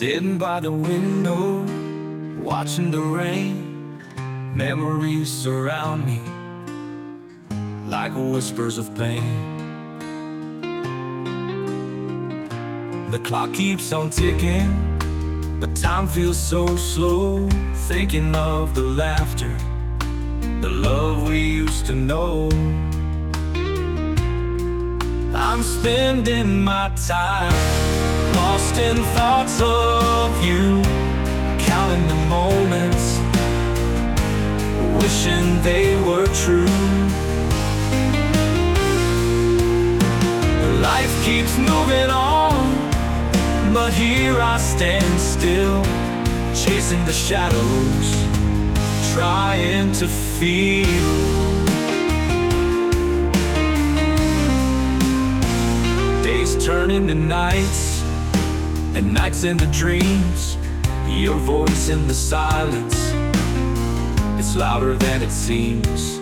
Sitting by the window, watching the rain. Memories surround me like whispers of pain. The clock keeps on ticking, but time feels so slow. Thinking of the laughter, the love we used to know. I'm spending my time lost in thoughts of you, counting the moments, wishing they were true. Life keeps moving on, but here I stand still, chasing the shadows, trying to feel. Days turn into nights, and nights into dreams. Your voice in the silence, it's louder than it seems.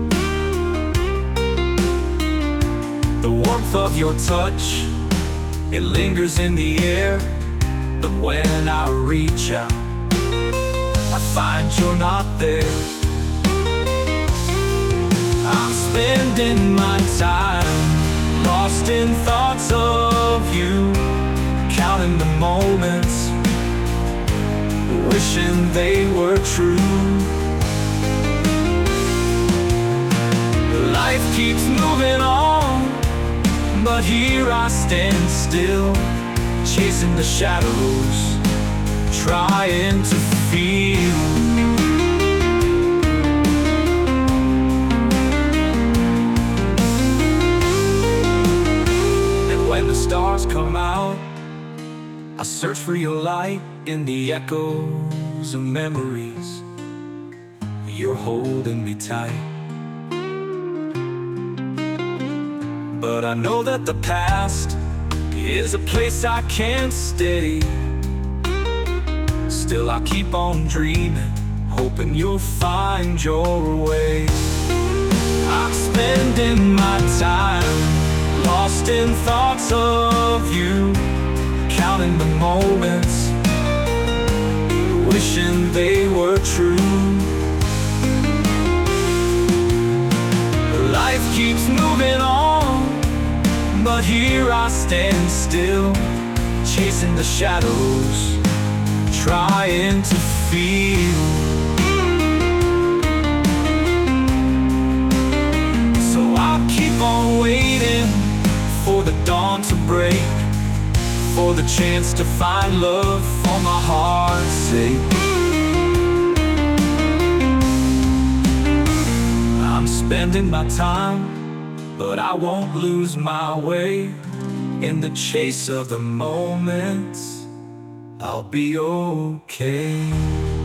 The warmth of your touch, it lingers in the air. But when I reach out, I find you're not there. I'm spending my time lost in thoughts of you, counting the moments, wishing they were true. Life keeps moving on, but here I stand still, chasing the shadows, trying to feel. And when the stars come out, I search for your light in the echoes of memories. You're holding me tight, but I know that the past is a place I can't stay. Still I keep on dreaming, hoping you'll find your way. I'm spending my time lost in thoughts of you, counting the moments, wishing they were true. Life keeps moving on, but here I stand still, chasing the shadows, trying to feel. So I'll keep on waiting for the dawn to break, for the chance to find love for my heart's sake. I'm spending my time, but I won't lose my way. In the chase of the moments, I'll be okay.